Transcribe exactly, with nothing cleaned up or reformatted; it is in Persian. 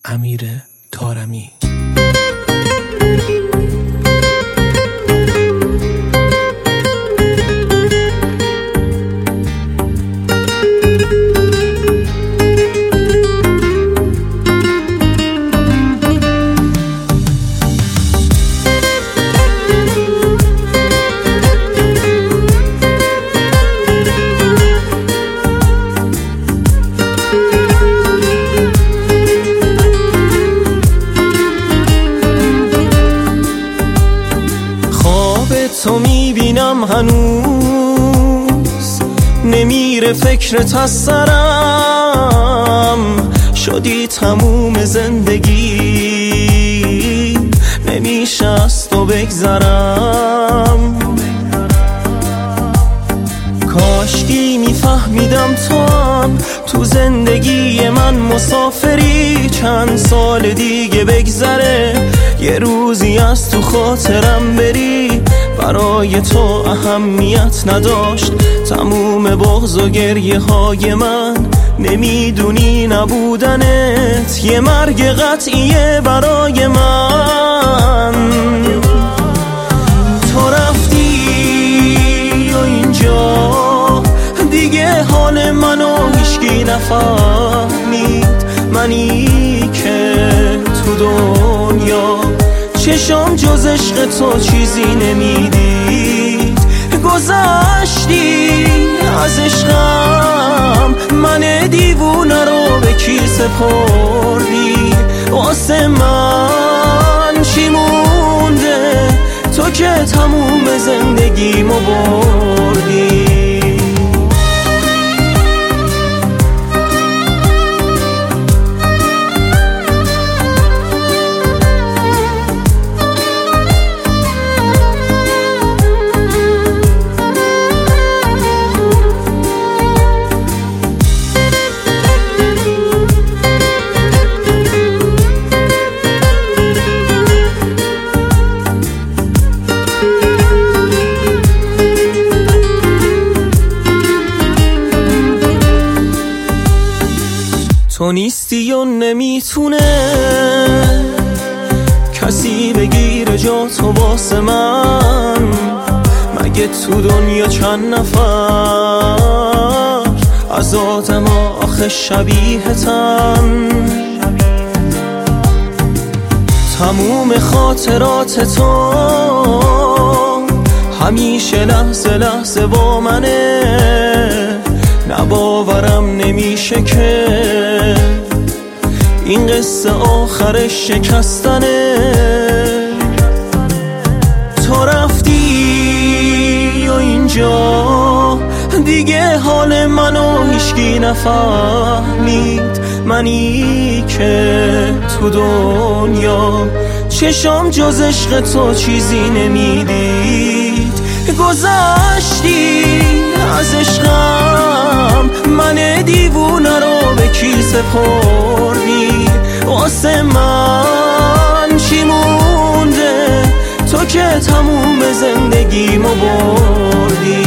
امیر طارمی. تو میبینم هنوز نمیره فکرت از سرم، شدی تموم زندگی نمیشه از تو بگذرم. کاشکی میفهمیدم تو هم تو زندگی من مسافری، چند سال دیگه بگذره یه روزی از تو خاطرم بری. برای تو اهمیت نداشت تموم بغض و گریه های من، نمیدونی نبودنت یه مرگ قطعیه برای من. تو رفتی و اینجا دیگه حال منو هیچکی نفهمید، منی که تو دنیا چشام جز عشق تو چیزی نمیدید. گذشتی از عشقم، من دیوونه رو به کی سپردی؟ واسه من چی مونده تو که تموم زندگیمو بردی؟ تو نیستی و نمیتونه کسی بگیره جا تو واسه من، مگه تو دنیا چند نفر از آدم آخه شبیهتن؟ تموم خاطرات تو همیشه لحظه لحظه با منه، نباورم نمیشه که این قصه آخرش شکستنه. تو رفتی و اینجا دیگه حال منو هیچکی نفهمید، منی که تو دنیا چشام جز عشق تو چیزی نمیدید. گذشتی از عشقم، من دیوونه رو به کی سپردی؟ واسه من چی مونده تو که تموم زندگیمو بردی؟